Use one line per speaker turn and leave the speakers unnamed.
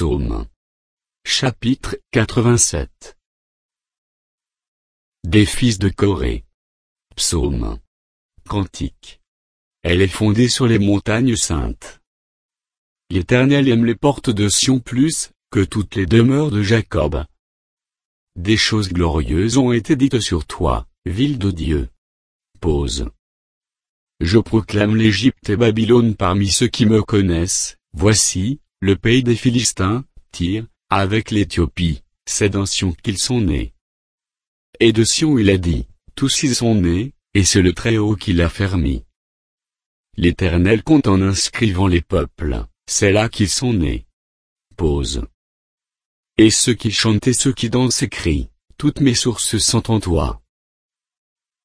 Psaume. Chapitre 87. Des fils de Corée. Psaume. Cantique. Elle est fondée sur les montagnes saintes. L'Éternel aime les portes de Sion plus que toutes les demeures de Jacob. Des choses glorieuses ont été dites sur toi, ville de Dieu. Pause. Je proclame l'Égypte et Babylone parmi ceux qui me connaissent. Voici, le pays des Philistins, Tyr, avec l'Éthiopie, c'est dans Sion qu'ils sont nés. Et de Sion il a dit, tous y sont nés, et c'est le Très-Haut qui l'a fermi. L'Éternel compte en inscrivant les peuples, c'est là qu'ils sont nés. Pause. Et ceux qui chantent et ceux qui dansent crient, toutes mes sources sont en toi.